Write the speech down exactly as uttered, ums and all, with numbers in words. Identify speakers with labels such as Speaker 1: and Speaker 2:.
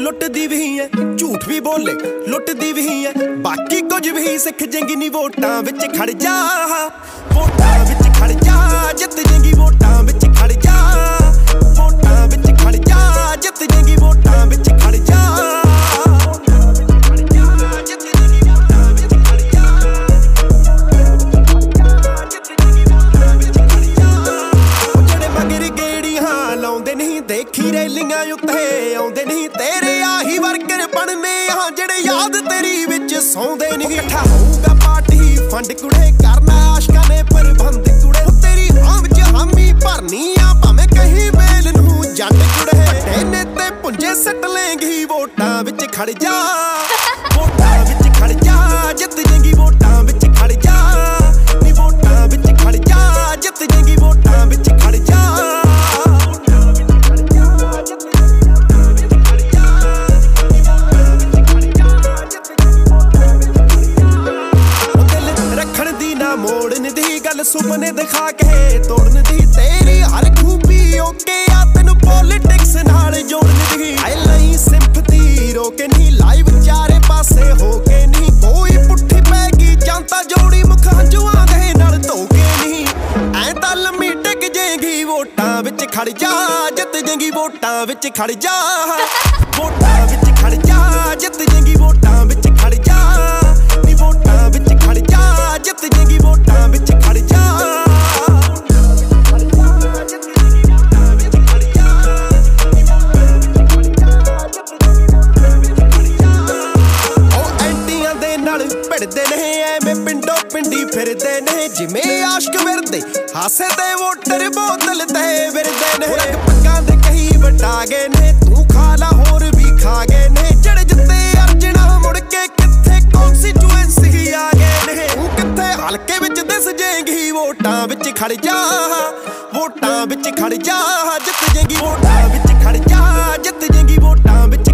Speaker 1: लुटदी भी है, झूठ भी बोले लुटदी भी है, बाकी कुछ भी सिख जेंगी नी वोटां विच खड़ जा, वोटां विच खड़ जा, जित जेंगी वोटां विच खड़ जा, वोटां विच खड़ जा, जित जेंगी वोटां विच खड़ जा। देखी रैलियां उत्ते आउंदे नहीं तेरे आही वर्कर बनने हाँ जेड़े याद तेरी विच सौंदे नहीं। इकट्ठा होऊगा पार्टी फंड कुड़े करना आशकां ने प्रबंध कुड़े, तेरी हां विच हामी भरनी आ भावें कहीं वेल नूं जट कुड़े, तेने ते पुंजे सट लेंगी वोटां विच खड़ जा, वोटां विच खड़ जा, जित जेंगी वोटां विच खड़ जा, नी वोटां विच खड़ जा, जित जेंगी वोटां विच खड़ जा। मोड़न दी गल सुपने दिखा के तोड़न दी, तेरी हर खूबी ओके आ तेनू पॉलिटिक्स नाल जोड़न दी। आई नहीं सिंपथी रोके नहीं लाइव चारे पासे होके नहीं, कोई पुट्ठी पैगी जानता जोड़ी मुख हंजुआं दे नाल धोके नहीं। ऐ तां लम्मी टिक जेंगी वोटां विच खड़ जा, जित जेंगी वोटां विच खड़ जा, वोटां विच खड़ जा, जित जेंगी वोटां विच खड़ जा, नी वोटां विच खड़ जा, जित जेंगी वोटां विच खड़ जा। ओ एंटियां दे नाल भिड़दे ने एवें पिंडो पिंडी फिरदे ने, जिवें आशक विरदे हासे ते वोटर बोतल ते विरदे ने। रंग पग्गां दे कही वटा गए ने, तू खा ला होर भी खा गए ने, जड़ जित्ते अर्जना मुड़ के कित्थे कॉन्स्टिट्यूएंसी आ गए ने। तू कित्थे हलके विच दिस जेंगी वोटां विच खड़ जा, वोटां विच खड़ जा, जित जेंगी वोटां विच खड़ जा, जित जेंगी वोटां विच